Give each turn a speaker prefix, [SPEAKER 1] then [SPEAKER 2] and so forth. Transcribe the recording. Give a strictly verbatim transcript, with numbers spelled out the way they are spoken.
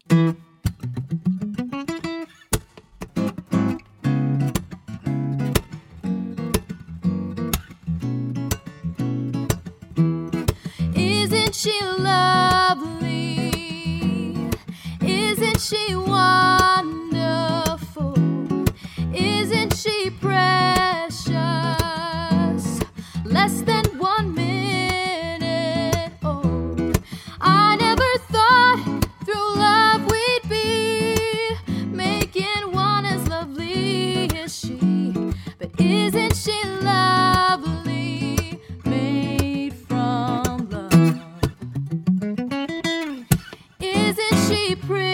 [SPEAKER 1] Isn't she lovely? Isn't she wonderful? Isn't she precious? Less than one minute old. I never thought through love we'd be making one as lovely as she. But isn't she lovely? Made from love. Isn't she pretty?